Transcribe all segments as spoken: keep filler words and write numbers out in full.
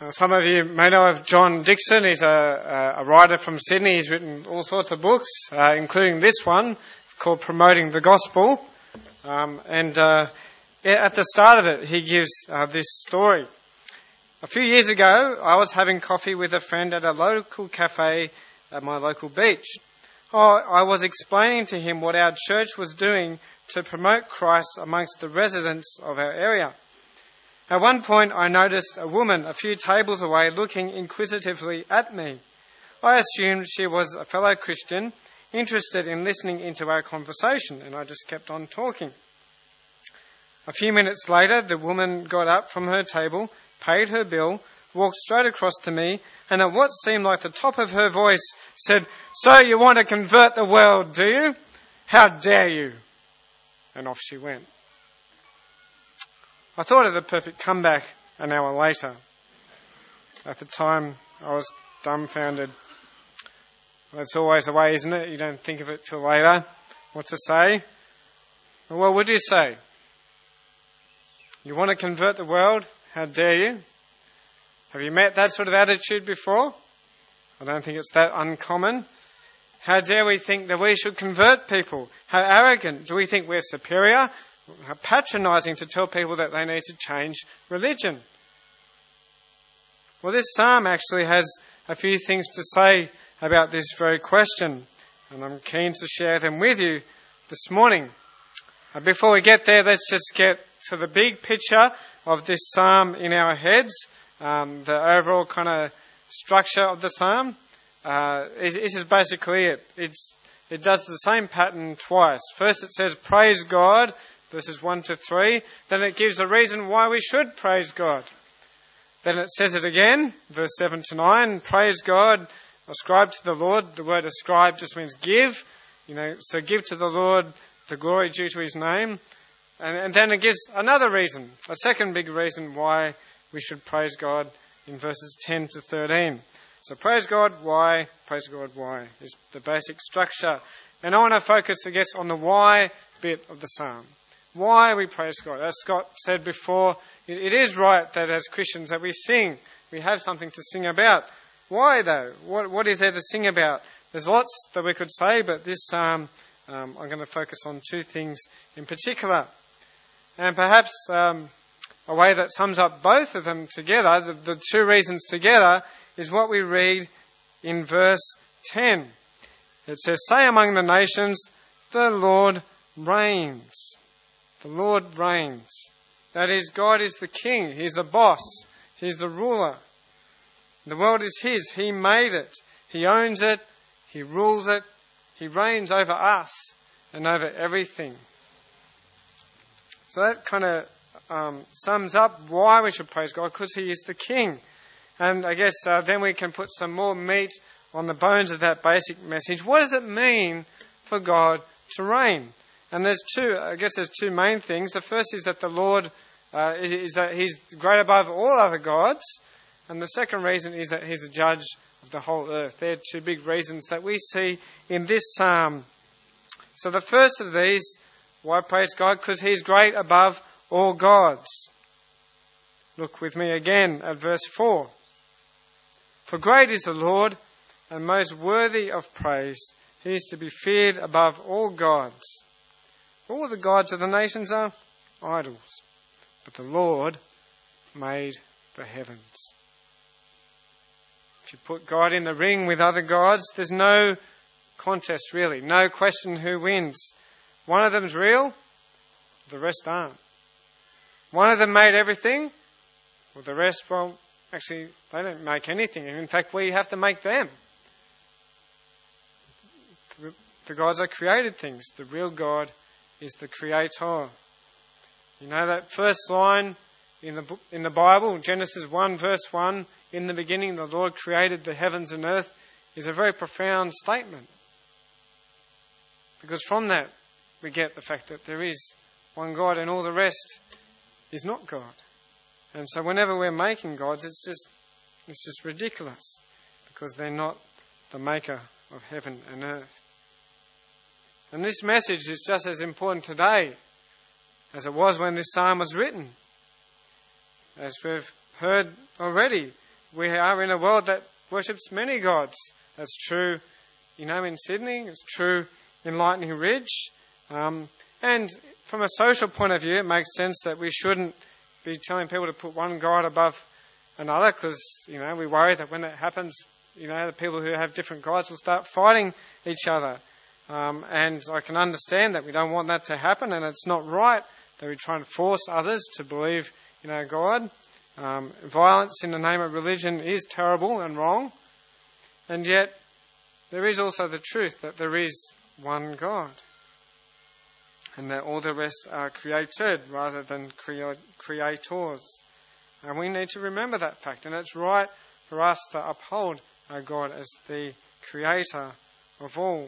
Uh, some of you may know of John Dixon. He's a, a writer from Sydney. He's written all sorts of books, uh, including this one called Promoting the Gospel. Um, and uh, at the start of it, he gives uh, this story. A few years ago, I was having coffee with a friend at a local cafe at my local beach. Oh, I was explaining to him what our church was doing to promote Christ amongst the residents of our area. At one point, I noticed a woman a few tables away looking inquisitively at me. I assumed she was a fellow Christian, interested in listening into our conversation, and I just kept on talking. A few minutes later, the woman got up from her table, paid her bill, walked straight across to me, and at what seemed like the top of her voice said, "So you want to convert the world, do you? How dare you?" And off she went. I thought of the perfect comeback an hour later. At the time, I was dumbfounded. That's always the way, isn't it? You don't think of it till later. What to say? Well, what would you say? You want to convert the world? How dare you? Have you met that sort of attitude before? I don't think it's that uncommon. How dare we think that we should convert people? How arrogant. Do we think we're superior? How patronising to tell people that they need to change religion. Well, this psalm actually has a few things to say about this very question, and I'm keen to share them with you this morning. Uh, before we get there, let's just get to the big picture of this psalm in our heads, um, the overall kind of structure of the psalm. Uh, this is basically it. It's, it does the same pattern twice. First it says, praise God, verses one to three. Then it gives a reason why we should praise God. Then it says it again, verse seven to nine. Praise God, ascribe to the Lord. The word ascribe just means give. You know, so give to the Lord the glory due to his name. And, and then it gives another reason, a second big reason why we should praise God in verses ten to thirteen. So praise God, why? Praise God, why? Is the basic structure. And I want to focus, I guess, on the why bit of the psalm. Why we praise God. As Scott said before, it, it is right that as Christians that we sing. We have something to sing about. Why though? What, what is there to sing about? There's lots that we could say, but this psalm, um, I'm going to focus on two things in particular. And perhaps um, a way that sums up both of them together, the, the two reasons together, is what we read in verse ten. It says, "Say among the nations, the Lord reigns." The Lord reigns. That is, God is the king. He's the boss. He's the ruler. The world is his. He made it. He owns it. He rules it. He reigns over us and over everything. So that kind of um, sums up why we should praise God, because he is the king. And I guess uh, then we can put some more meat on the bones of that basic message. What does it mean for God to reign? And there's two, I guess there's two main things. The first is that the Lord, uh, is, is that he's great above all other gods. And the second reason is that he's the judge of the whole earth. They're two big reasons that we see in this psalm. So the first of these, why praise God? Because he's great above all gods. Look with me again at verse four. "For great is the Lord, and most worthy of praise. He is to be feared above all gods. All the gods of the nations are idols, but the Lord made the heavens." If you put God in the ring with other gods, there's no contest really, no question who wins. One of them's real, the rest aren't. One of them made everything, well, the rest, well, actually, they don't make anything. In fact, we have to make them. The gods are created things. The real God is the creator. You know that first line in the book, in the Bible, Genesis one verse one, "In the beginning the Lord created the heavens and earth," is a very profound statement. Because from that we get the fact that there is one God and all the rest is not God. And so whenever we're making gods, it's just it's just ridiculous, because they're not the maker of heaven and earth. And this message is just as important today as it was when this psalm was written. As we've heard already, we are in a world that worships many gods. That's true, you know, in Sydney. It's true in Lightning Ridge. Um, and from a social point of view, it makes sense that we shouldn't be telling people to put one God above another, because, you know, we worry that when that happens, you know, the people who have different gods will start fighting each other. Um, and I can understand that we don't want that to happen, and it's not right that we try and force others to believe in our God. Um, violence in the name of religion is terrible and wrong. And yet, there is also the truth that there is one God, and that all the rest are created rather than crea- creators. And we need to remember that fact. And it's right for us to uphold our God as the creator of all.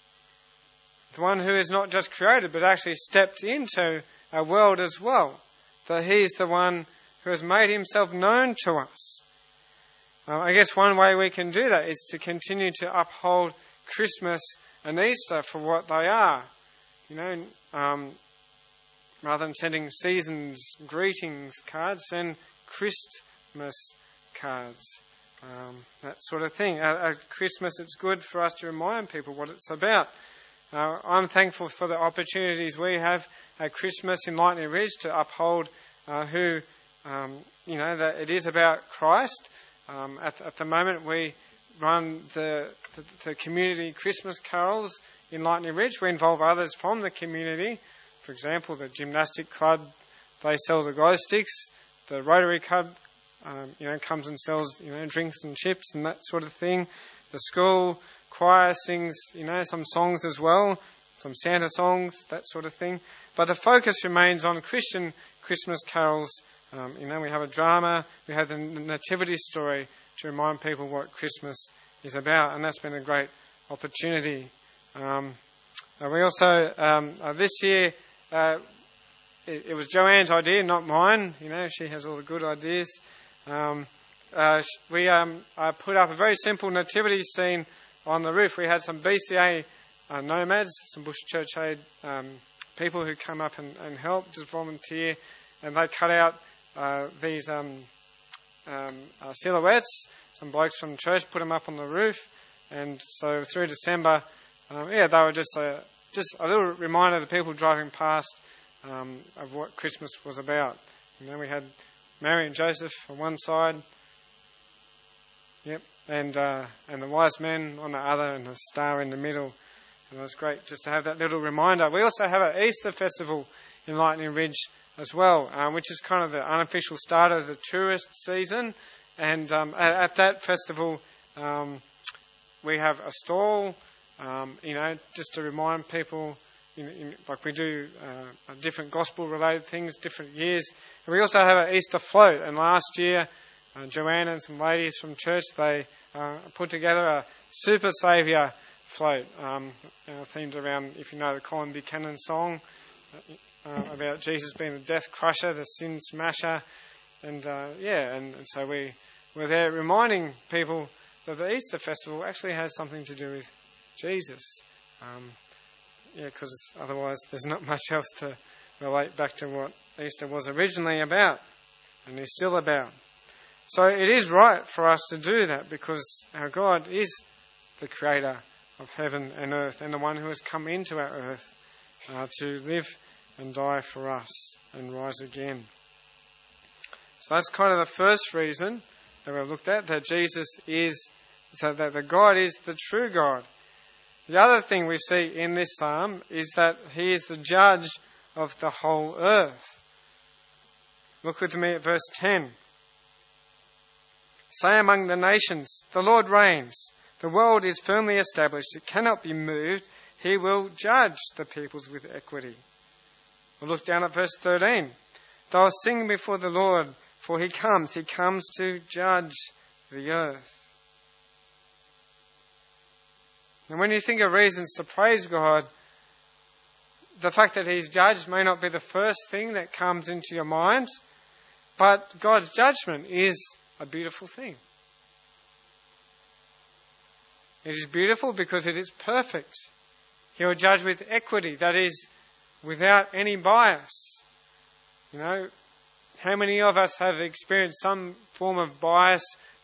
The one who is not just created, but actually stepped into our world as well. That he is the one who has made himself known to us. Uh, I guess one way we can do that is to continue to uphold Christmas and Easter for what they are. You know, um, rather than sending seasons greetings cards, send Christmas cards, um, that sort of thing. At, at Christmas, it's good for us to remind people what it's about. Uh, I'm thankful for the opportunities we have at Christmas in Lightning Ridge to uphold uh, who, um, you know, that it is about Christ. Um, at, at the moment, we run the, the, the community Christmas carols in Lightning Ridge. We involve others from the community. For example, the gymnastic club, they sell the glow sticks. The Rotary Club, um, you know, comes and sells, you know, drinks and chips and that sort of thing. The school choir sings, you know, some songs as well, some Santa songs, that sort of thing. But the focus remains on Christian Christmas carols. Um, you know, we have a drama, we have the nativity story to remind people what Christmas is about, and that's been a great opportunity. Um, uh, we also, um, uh, this year, uh, it, it was Joanne's idea, not mine. You know, she has all the good ideas. Um, uh, we um, uh, put up a very simple nativity scene on the roof. We had some B C A uh, nomads, some Bush Church Aid um, people who come up and, and help, just volunteer, and they cut out uh, these um, um, uh, silhouettes. Some blokes from church put them up on the roof, and so through December, um, yeah, they were just a, just a little reminder to people driving past um, of what Christmas was about. And then we had Mary and Joseph on one side, yep, and uh, and the wise men on the other, and the star in the middle. And it was great just to have that little reminder. We also have an Easter festival in Lightning Ridge as well, um, which is kind of the unofficial start of the tourist season. And um, at, at that festival, um, we have a stall, um, you know, just to remind people, in, in, like we do uh, different gospel-related things, different years. And we also have an Easter float. And last year, uh, Joanne and some ladies from church, they uh, put together a Super Saviour float, um, uh, themed around, if you know the Colin Buchanan song, uh, about Jesus being the death crusher, the sin smasher. And uh, yeah, and, and so we were there reminding people that the Easter festival actually has something to do with Jesus. Um, yeah, because otherwise there's not much else to relate back to what Easter was originally about and is still about. So it is right for us to do that, because our God is the creator of heaven and earth, and the one who has come into our earth uh, to live and die for us and rise again. So that's kind of the first reason that we've looked at, that Jesus is, so that the God is the true God. The other thing we see in this psalm is that he is the judge of the whole earth. Look with me at verse ten. Say among the nations, the Lord reigns. The world is firmly established. It cannot be moved. He will judge the peoples with equity. We'll look down at verse thirteen. They'll sing before the Lord, for he comes. He comes to judge the earth. And when you think of reasons to praise God, the fact that he's judged may not be the first thing that comes into your mind, but God's judgment is a beautiful thing. It is beautiful because it is perfect. He will judge with equity, that is, without any bias. You know, how many of us have experienced some form of bias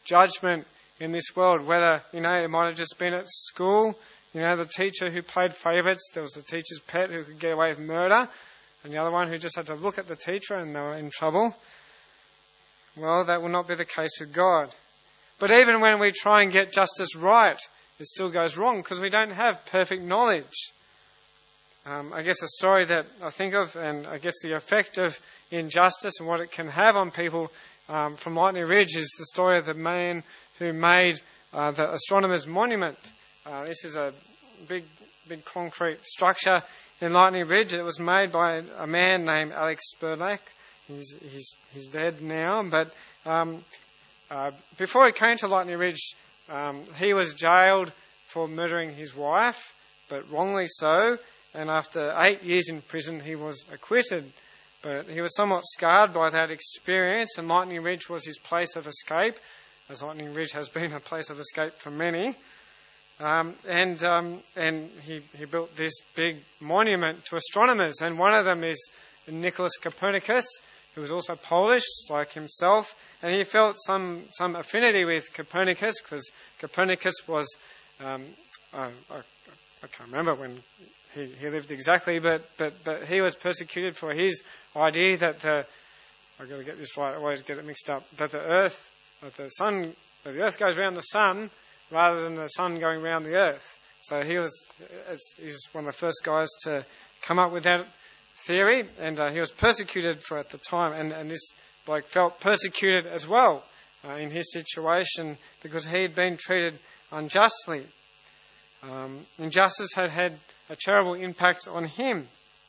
judgment in this world. Whether, you know, it might have just been at school, you know, the teacher who played favourites, there was the teacher's pet who could get away with murder, and the other one who just had to look at the teacher and they were in trouble. Well, that will not be the case with God. But even when we try and get justice right, it still goes wrong because we don't have perfect knowledge. Um, I guess a story that I think of, and I guess the effect of injustice and what it can have on people um, from Lightning Ridge is the story of the man who made uh, the Astronomers Monument. Uh, this is a big, big concrete structure in Lightning Ridge. It was made by a man named Alex Spurlack. He's, he's, he's dead now, but um, uh, before he came to Lightning Ridge, um, he was jailed for murdering his wife, but wrongly so. And after eight years in prison, he was acquitted. But he was somewhat scarred by that experience, and Lightning Ridge was his place of escape, as Lightning Ridge has been a place of escape for many. Um, and um, and he, he built this big monument to astronomers, and one of them is Nicholas Copernicus, who was also Polish, like himself, and he felt some, some affinity with Copernicus, because Copernicus was, um, I, I, I can't remember when he, he lived exactly, but, but, but he was persecuted for his idea that the, I've got to get this right, I always get it mixed up, that the earth, that the sun, that the earth goes around the sun, rather than the sun going around the earth. So he was, he was one of the first guys to come up with that theory, and uh, he was persecuted for it at the time, and, and this bloke felt persecuted as well uh, in his situation because he had been treated unjustly. Um, injustice had had a terrible impact on him.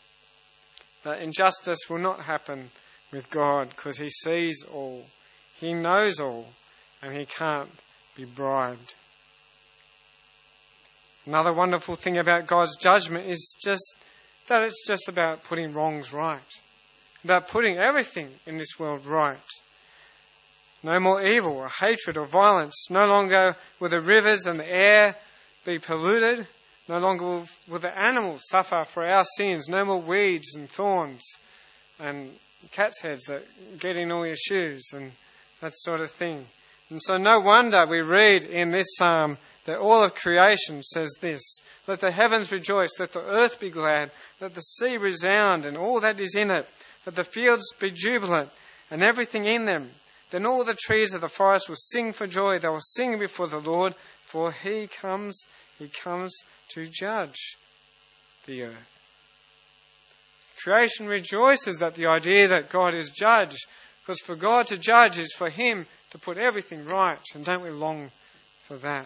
But injustice will not happen with God because he sees all, he knows all, and he can't be bribed. Another wonderful thing about God's judgment is just that it's just about putting wrongs right, about putting everything in this world right. No more evil or hatred or violence. No longer will the rivers and the air be polluted. No longer will, will the animals suffer for our sins. No more weeds and thorns and cat's heads that get in all your shoes and that sort of thing. And so no wonder we read in this psalm that all of creation says this: let the heavens rejoice, let the earth be glad, let the sea resound and all that is in it, let the fields be jubilant and everything in them. Then all the trees of the forest will sing for joy. They will sing before the Lord, for he comes, he comes to judge the earth. Creation rejoices at the idea that God is judge, because for God to judge is for him to put everything right, and don't we long for that?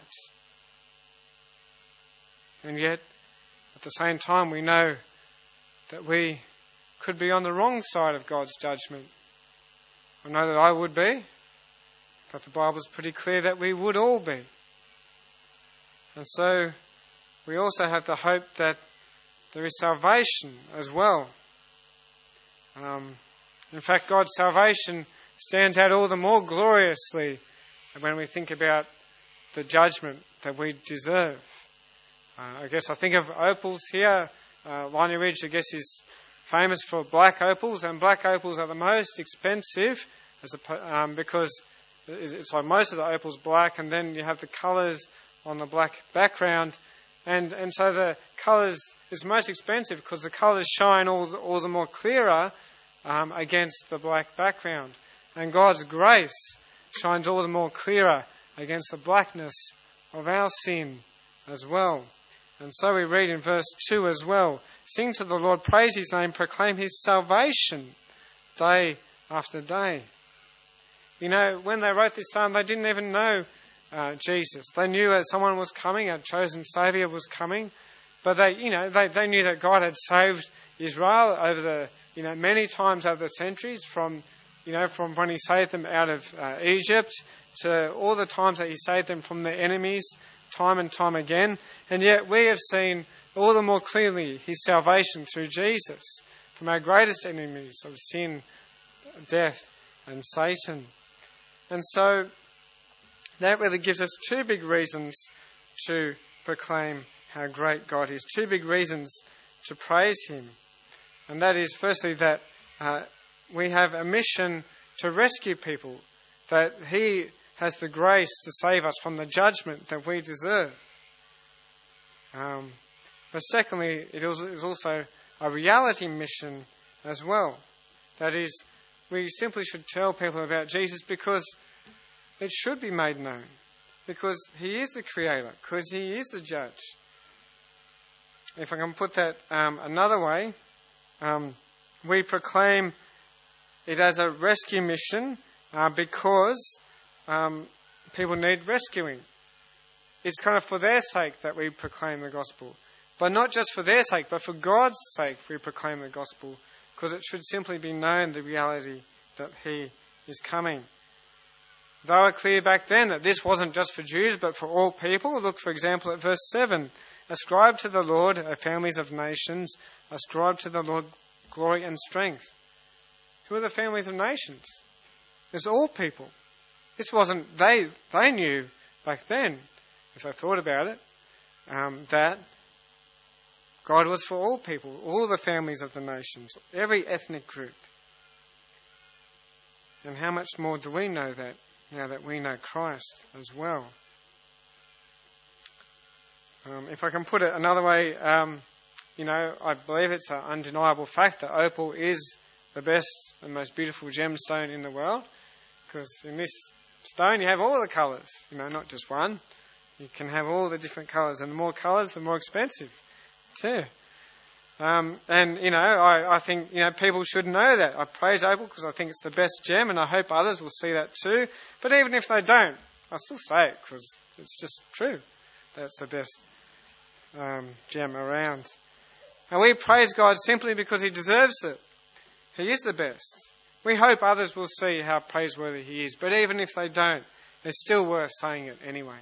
And yet, at the same time, we know that we could be on the wrong side of God's judgment. I know that I would be, but the Bible's pretty clear that we would all be. And so, we also have the hope that there is salvation as well. Um, in fact, God's salvation stands out all the more gloriously when we think about the judgment that we deserve. Uh, I guess I think of opals here. Uh, Lightning Ridge, I guess, is famous for black opals, and black opals are the most expensive as a, um, because it's like most of the opals black, and then you have the colours on the black background, and and so the colours is most expensive because the colours shine all the, all the more clearer um, against the black background, and God's grace shines all the more clearer against the blackness of our sin as well. And so we read in verse two as well: sing to the Lord, praise his name, proclaim his salvation day after day. You know, when they wrote this psalm, they didn't even know uh, Jesus. They knew that someone was coming, a chosen Saviour was coming, but they, you know, they, they knew that God had saved Israel over the, you know, many times over the centuries, from, you know, from when he saved them out of uh, Egypt to all the times that he saved them from their enemies, time and time again. And yet we have seen all the more clearly his salvation through Jesus from our greatest enemies of sin, death and Satan. And so that really gives us two big reasons to proclaim how great God is, two big reasons to praise him. And that is, firstly, that uh, we have a mission to rescue people, that he has the grace to save us from the judgment that we deserve. Um, but secondly, it is also a reality mission as well. That is, we simply should tell people about Jesus because it should be made known. Because he is the creator. Because he is the judge. If I can put that um, another way, um, we proclaim it as a rescue mission uh, because um, people need rescuing. It's kind of for their sake that we proclaim the gospel. But not just for their sake, but for God's sake we proclaim the gospel. Because it should simply be known the reality that he is coming. They were clear back then that this wasn't just for Jews, but for all people. Look, for example, at verse seven. Ascribe to the Lord, O families of nations. Ascribe to the Lord glory and strength. Who are the families of nations? It's all people. This wasn't, they they knew back then, if they thought about it, um, that God was for all people, all the families of the nations, every ethnic group. And how much more do we know that now that we know Christ as well? Um, if I can put it another way, um, you know, I believe it's an undeniable fact that opal is the best and most beautiful gemstone in the world. Because in this stone you have all the colours, you know, not just one. You can have all the different colours, and the more colours, the more expensive too. Um, and, you know, I, I think, you know, people should know that. I praise opal because I think it's the best gem, and I hope others will see that too. But even if they don't, I'll still say it because it's just true. That's the best um, gem around. And we praise God simply because he deserves it. He is the best. We hope others will see how praiseworthy he is. But even if they don't, it's still worth saying it anyway.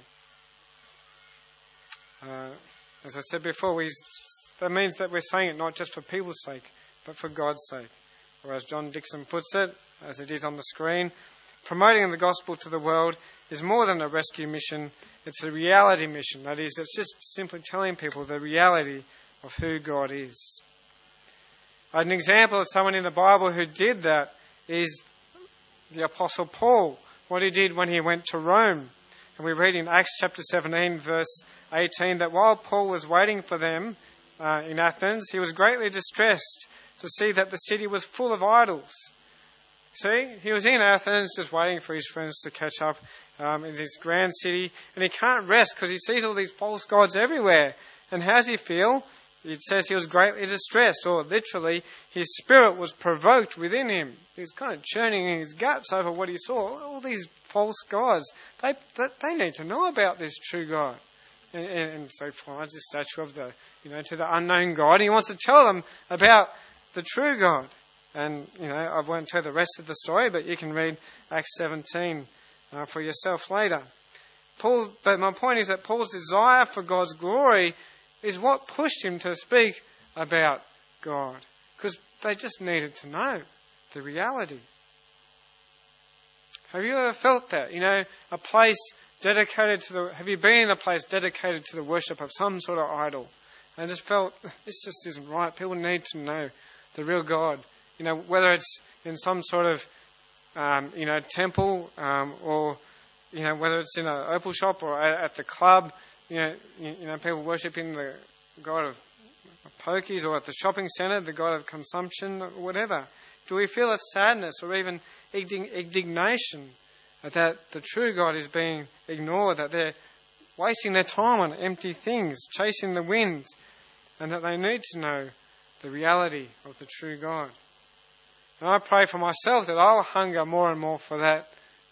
Uh, as I said before, we, that means that we're saying it not just for people's sake, but for God's sake. Or as John Dixon puts it, as it is on the screen, promoting the gospel to the world is more than a rescue mission. It's a reality mission. That is, it's just simply telling people the reality of who God is. An example of someone in the Bible who did that is the Apostle Paul, what he did when he went to Rome. And we read in Acts chapter seventeen, verse eighteen, that while Paul was waiting for them uh, in Athens, he was greatly distressed to see that the city was full of idols. See, he was in Athens just waiting for his friends to catch up um, in this grand city, and he can't rest because he sees all these false gods everywhere. And how does he feel? It says he was greatly distressed, or literally, his spirit was provoked within him. He was kind of churning in his guts over what he saw. All these false gods, they they, they need to know about this true God. And, and, and so he finds a statue of the, you know, to the unknown God. He wants to tell them about the true God. And, you know, I won't tell the rest of the story, but you can read Acts seventeen uh, for yourself later. Paul, but my point is that Paul's desire for God's glory is what pushed him to speak about God. Because they just needed to know the reality. Have you ever felt that? You know, a place dedicated to the... Have you been in a place dedicated to the worship of some sort of idol? And just felt, this just isn't right. People need to know the real God. You know, whether it's in some sort of, um, you know, temple, um, or, you know, whether it's in an opal shop or at the club. You know, you know, people worshipping the God of pokies, or at the shopping centre, the God of consumption, or whatever. Do we feel a sadness or even indignation that the true God is being ignored, that they're wasting their time on empty things, chasing the wind, and that they need to know the reality of the true God? And I pray for myself that I'll hunger more and more for that.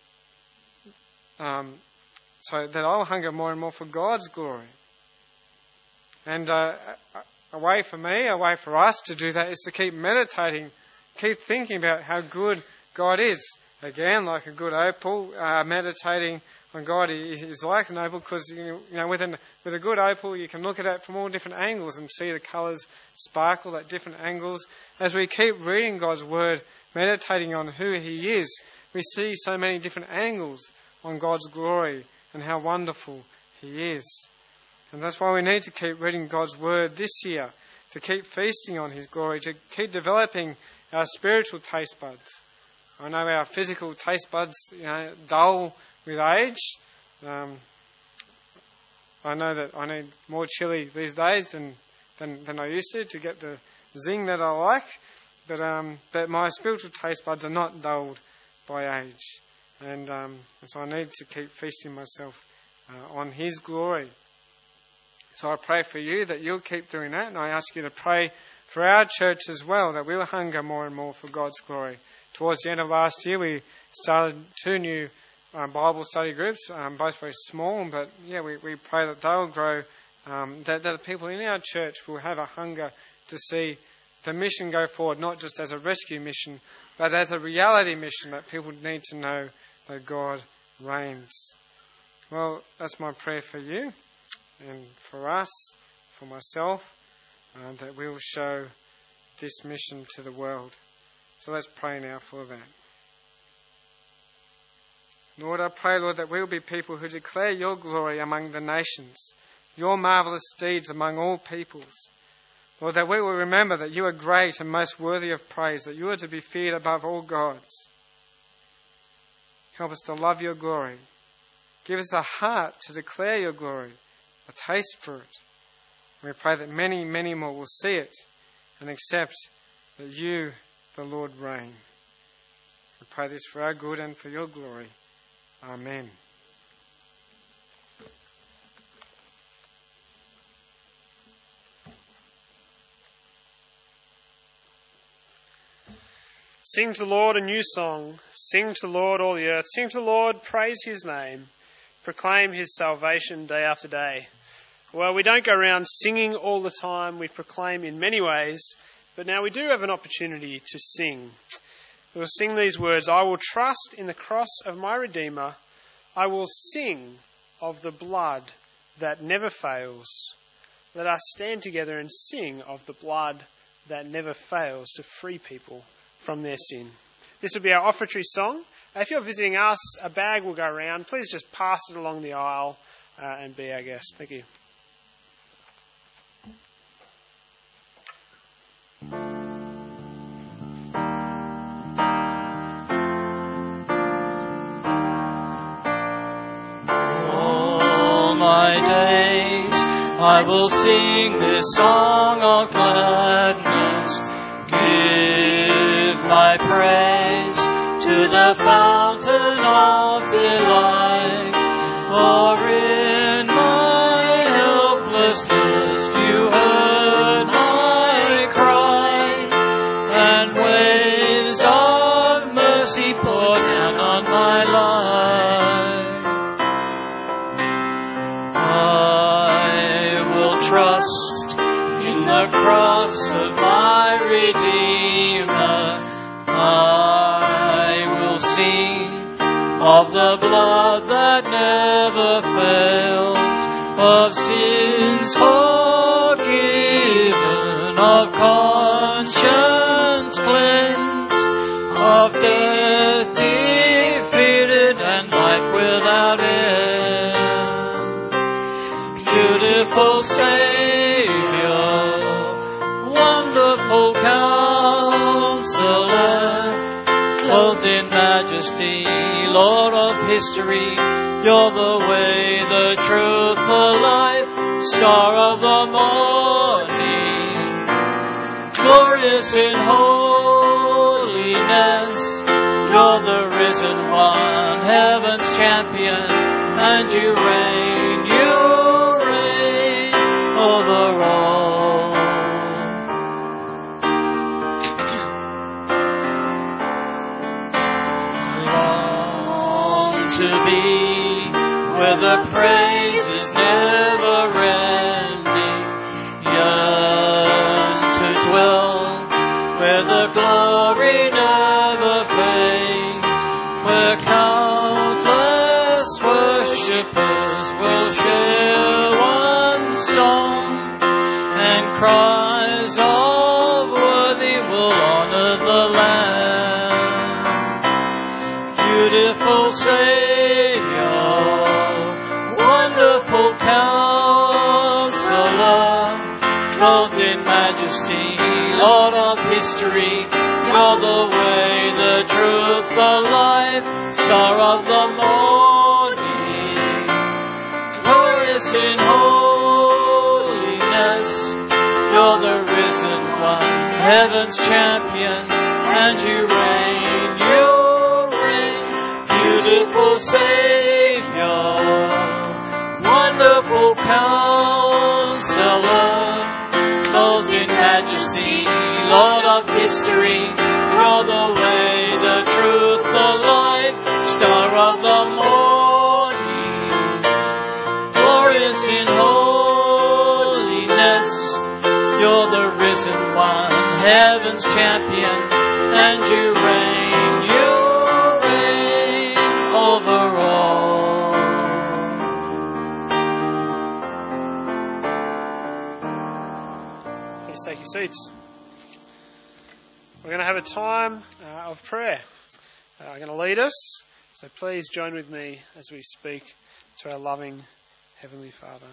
Um, So that I'll hunger more and more for God's glory. And uh, a way for me, a way for us to do that is to keep meditating, keep thinking about how good God is. Again, like a good opal, uh, meditating on God is, is like an opal because, you know, with, an, with a good opal you can look at it from all different angles and see the colours sparkle at different angles. As we keep reading God's Word, meditating on who He is, we see so many different angles on God's glory and how wonderful He is. And that's why we need to keep reading God's Word this year, to keep feasting on His glory, to keep developing our spiritual taste buds. I know our physical taste buds, you know, dull with age. Um, I know that I need more chili these days than, than, than I used to to get the zing that I like. But um, but my spiritual taste buds are not dulled by age. And, um, and so I need to keep feasting myself uh, on His glory. So I pray for you that you'll keep doing that. And I ask you to pray for our church as well, that we'll hunger more and more for God's glory. Towards the end of last year, we started two new um, Bible study groups, um, both very small. But yeah, we, we pray that they'll grow, um, that, that the people in our church will have a hunger to see the mission go forward, not just as a rescue mission, but as a reality mission that people need to know that God reigns. Well, that's my prayer for you and for us, for myself, uh, that we will show this mission to the world. So let's pray now for that. Lord, I pray, Lord, that we will be people who declare your glory among the nations, your marvellous deeds among all peoples. Lord, that we will remember that you are great and most worthy of praise, that you are to be feared above all gods. Help us to love your glory. Give us a heart to declare your glory, a taste for it. And we pray that many, many more will see it and accept that you, the Lord, reign. We pray this for our good and for your glory. Amen. Sing to the Lord a new song. Sing to the Lord all the earth. Sing to the Lord, praise his name. Proclaim his salvation day after day. Well, we don't go around singing all the time. We proclaim in many ways. But now we do have an opportunity to sing. We'll sing these words. I will trust in the cross of my Redeemer. I will sing of the blood that never fails. Let us stand together and sing of the blood that never fails to free people from their sin. This will be our offertory song. If you're visiting us, a bag will go around. Please just pass it along the aisle uh, and be our guest. Thank you. All my days I will sing this song of gladness. Give my praise to the fountain of delight. For in my helplessness you heard my cry, and waves of mercy poured down on my life. I will trust in the cross of my Redeemer. I will sing of the blood that never fails, of sins forgiven, of conscience cleansed, of death defeated and life without end. Beautiful Saviour, wonderful Counselor, clothed in majesty, Lord of history, you're the way, the truth, the life, star of the morning, glorious in holiness, you're the risen one, heaven's champion, and you reign, you reign over all. To be where the praise is never ending, yearn to dwell where the glory never fades, where countless worshippers will share one song, and cries of worthy will honor the Lamb. Beautiful Saviour, wonderful Counselor, clothed in majesty, Lord of history, you're the way, the truth, the life, star of the morning, Glorious in holiness, you're the risen one, heaven's champion, and you reign, you reign. Beautiful Savior, wonderful Counselor, clothed in majesty, Lord of history, you're the way, the truth, the light, star of the morning. Glorious in holiness, you're the risen one, heaven's champion, and you reign, you reign over all. Please take your seats. We're going to have a time uh, of prayer. Uh, I'm going to lead us, so please join with me as we speak to our loving Heavenly Father.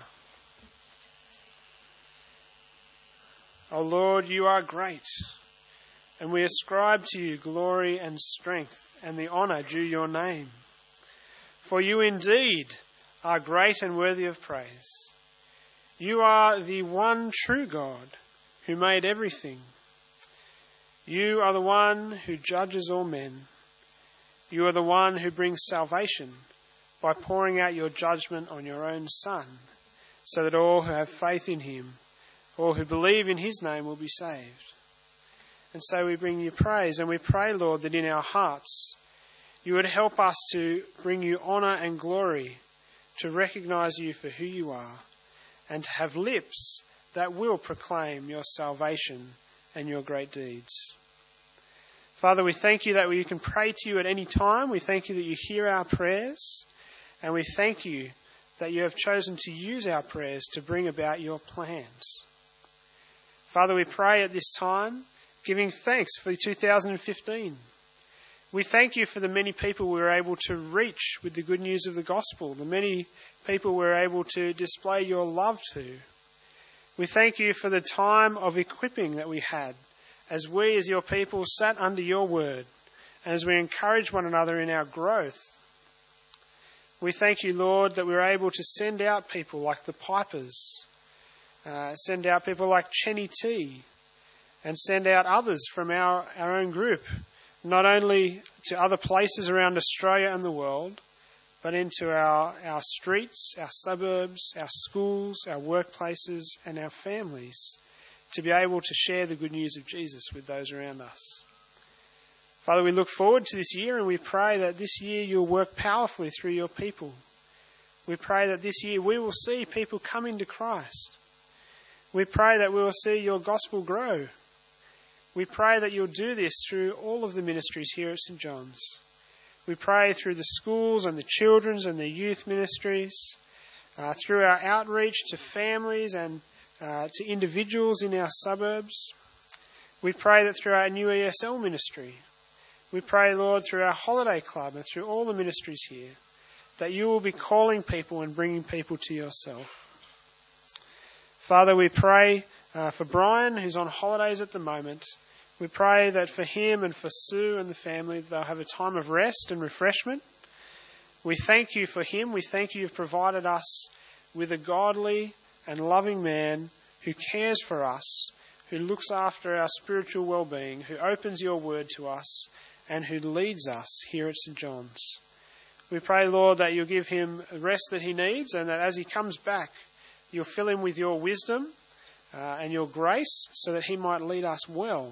O Lord, you are great, and we ascribe to you glory and strength and the honour due your name. For you indeed are great and worthy of praise. You are the one true God who made everything. You are the one who judges all men. You are the one who brings salvation by pouring out your judgment on your own Son, so that all who have faith in him, all who believe in his name, will be saved. And so we bring you praise, and we pray, Lord, that in our hearts you would help us to bring you honour and glory, to recognise you for who you are, and to have lips that will proclaim your salvation and your great deeds. Father, we thank you that we can pray to you at any time. We thank you that you hear our prayers. And we thank you that you have chosen to use our prayers to bring about your plans. Father, we pray at this time, giving thanks for two thousand fifteen. We thank you for the many people we were able to reach with the good news of the gospel, the many people we were able to display your love to. We thank you for the time of equipping that we had, as we as your people sat under your word, and as we encourage one another in our growth. We thank you, Lord, that we were able to send out people like the Pipers, uh, send out people like Chenny T, and send out others from our, our own group, not only to other places around Australia and the world, but into our, our streets, our suburbs, our schools, our workplaces, and our families, to be able to share the good news of Jesus with those around us. Father, we look forward to this year, and we pray that this year you'll work powerfully through your people. We pray that this year we will see people come into Christ. We pray that we will see your gospel grow. We pray that you'll do this through all of the ministries here at St John's. We pray through the schools and the children's and the youth ministries, uh, through our outreach to families and uh, to individuals in our suburbs. We pray that through our new E S L ministry. We pray, Lord, through our holiday club and through all the ministries here, that you will be calling people and bringing people to yourself. Father, we pray uh, for Brian, who's on holidays at the moment. We pray that for him and for Sue and the family, they'll have a time of rest and refreshment. We thank you for him. We thank you you've provided us with a godly and loving man who cares for us, who looks after our spiritual well-being, who opens your word to us, and who leads us here at St John's. We pray, Lord, that you'll give him the rest that he needs, and that as he comes back, you'll fill him with your wisdom uh, and your grace so that he might lead us well.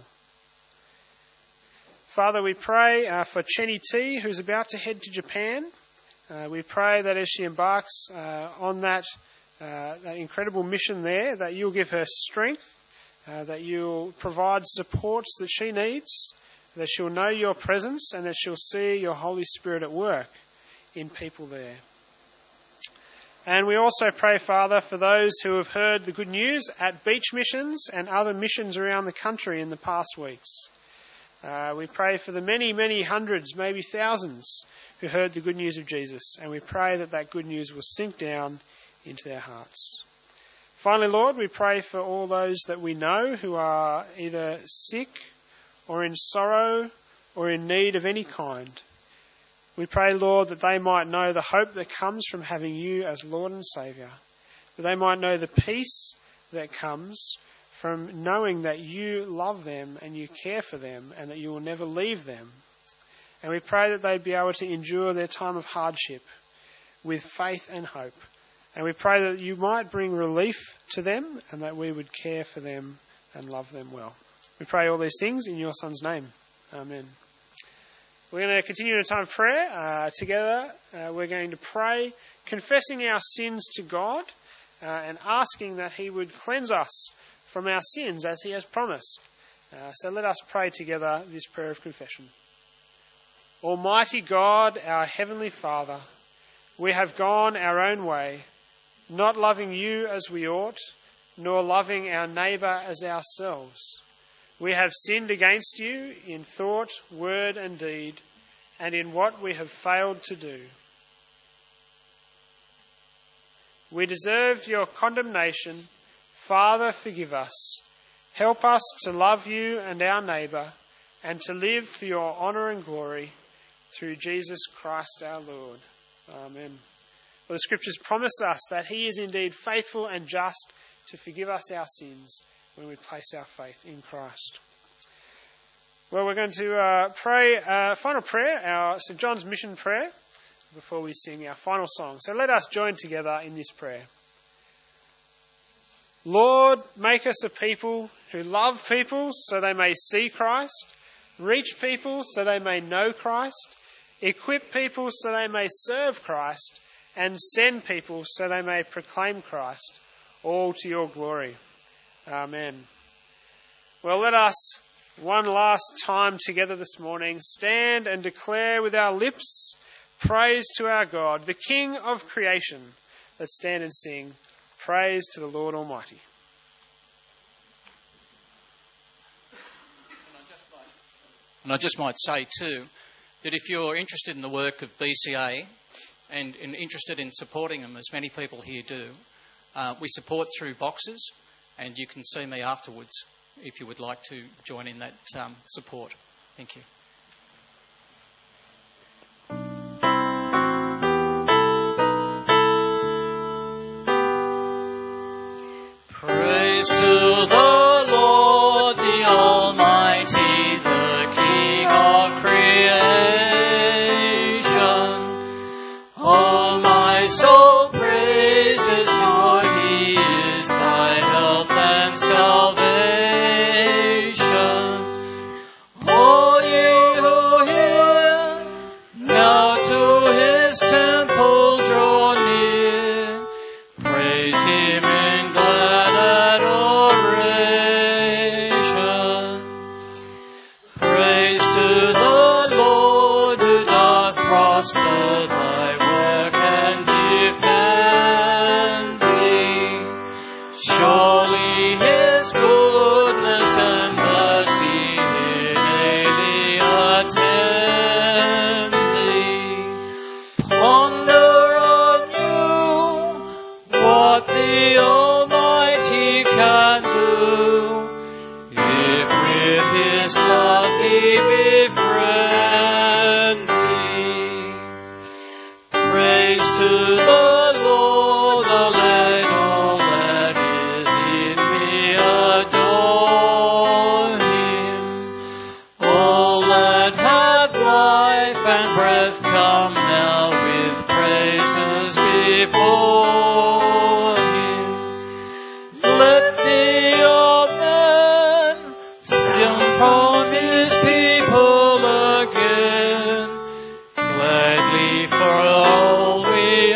Father, we pray uh, for Chenny T, who's about to head to Japan. Uh, we pray that as she embarks uh, on that, uh, that incredible mission there, that you'll give her strength, uh, that you'll provide supports that she needs, that she'll know your presence, and that she'll see your Holy Spirit at work in people there. And we also pray, Father, for those who have heard the good news at beach missions and other missions around the country in the past weeks. Uh, we pray for the many, many hundreds, maybe thousands, who heard the good news of Jesus, and we pray that that good news will sink down into their hearts. Finally, Lord, we pray for all those that we know who are either sick or in sorrow or in need of any kind. We pray, Lord, that they might know the hope that comes from having you as Lord and Saviour, that they might know the peace that comes from knowing that you love them and you care for them and that you will never leave them. And we pray that they'd be able to endure their time of hardship with faith and hope. And we pray that you might bring relief to them and that we would care for them and love them well. We pray all these things in your Son's name. Amen. We're going to continue in a time of prayer uh, together. Uh, we're going to pray, confessing our sins to God uh, and asking that he would cleanse us from our sins as he has promised. Uh, so let us pray together this prayer of confession. Almighty God, our Heavenly Father, we have gone our own way, not loving you as we ought, nor loving our neighbour as ourselves. We have sinned against you in thought, word and deed, and in what we have failed to do. We deserve your condemnation. Father, forgive us. Help us to love you and our neighbour, and to live for your honour and glory, through Jesus Christ our Lord. Amen. Well, the Scriptures promise us that he is indeed faithful and just to forgive us our sins when we place our faith in Christ. Well, we're going to uh, pray uh, final prayer, our Saint John's Mission prayer, before we sing our final song. So let us join together in this prayer. Lord, make us a people who love people so they may see Christ, reach people so they may know Christ, equip people so they may serve Christ, and send people so they may proclaim Christ, all to your glory. Amen. Well, let us, one last time together this morning, stand and declare with our lips praise to our God, the King of creation. Let's stand and sing praise to the Lord Almighty. And I just might say too, that if you're interested in the work of B C A and, and interested in supporting them, as many people here do, uh, we support through boxes, and you can see me afterwards if you would like to join in that um, support. Thank you. Praise to the Lord, the Almighty, the King of creation. Oh, my soul praises, for he is thy health and salvation. All ye who hear, now to his temple draw near. Praise him in glad adoration. Praise to the Lord, who doth prosper thy work and defend thee. Surely his goodness and mercy daily attend thee. Ponder anew what the Almighty can do, if with his love he befriend thee. Praise to the Lord, oh, let all that is in me adore him. All that hath life and breath, come now with praises before him. Let the Amen sing from his people again, gladly for all we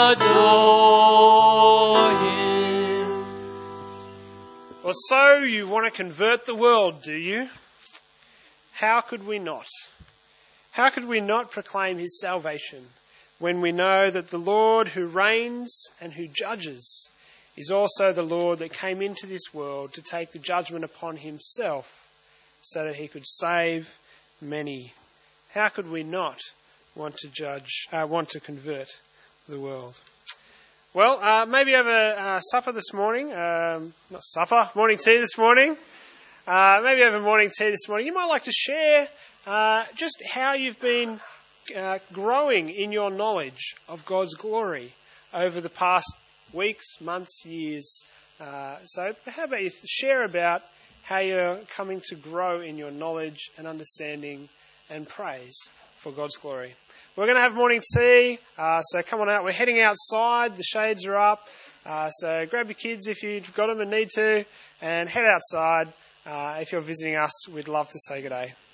adore him. Well, so you want to convert the world, do you? How could we not? How could we not proclaim his salvation when we know that the Lord who reigns and who judges is also the Lord that came into this world to take the judgment upon himself so that he could save many? How could we not want to judge, uh, want to convert the world? Well, uh, maybe have a uh, supper this morning, um, not supper, morning tea this morning. Uh, maybe have a morning tea this morning. You might like to share uh, just how you've been uh, growing in your knowledge of God's glory over the past weeks, months, years. Uh, so how about you share about how you're coming to grow in your knowledge and understanding and praise for God's glory. We're going to have morning tea, uh, so come on out. We're heading outside. The shades are up. Uh, so grab your kids if you've got them and need to, and head outside. Uh, if you're visiting us, we'd love to say good day.